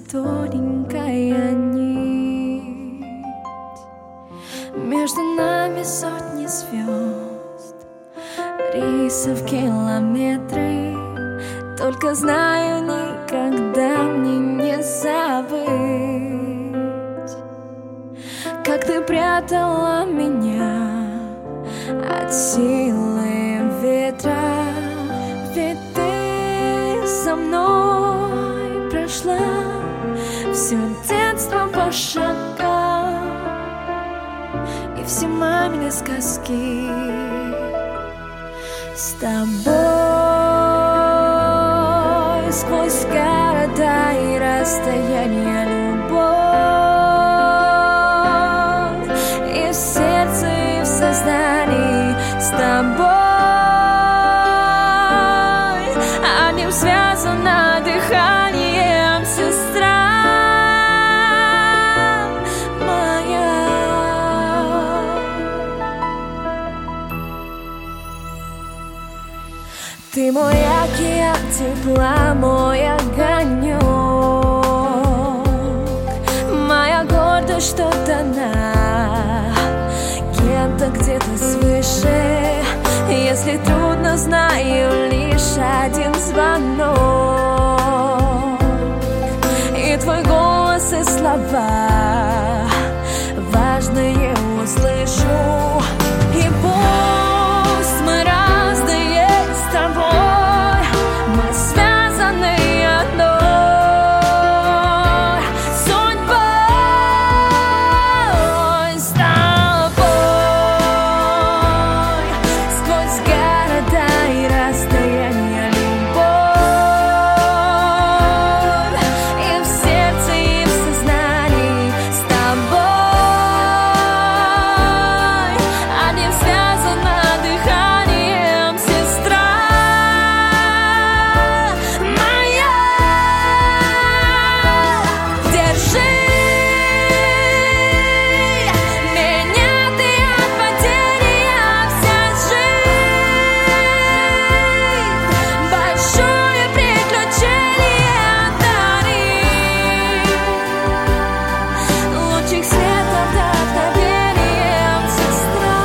тоненькая нить. Между нами сотни звезд, рейсов километры. Только знаю, никогда мне не забыть, как ты прятала меня от силы ветра. Ведь ты со мной прошла все детство по шагам и все мамины сказки. С тобой сквозь города и расстояния любовь, и в сердце, и в сознании. С тобой одним связано дыханием, сестра моя. Ты мой океан тепла, мой огонек, моя гордость, что дана кем-то где-то свыше. Если трудно, знаю лишь один звонок, и твой голос и слова важные услышу. И пусть мы разные с тобой, мы связаны одной судьбой. С тобой сквозь города и расстояния любовь, и в сердце, и в сознании. С тобой одним связано дыханием, сестра моя. Держи меня ты от падения, вся жизнь большое приключение дарит, лучик света вдохновением, сестра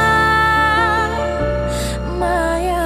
моя.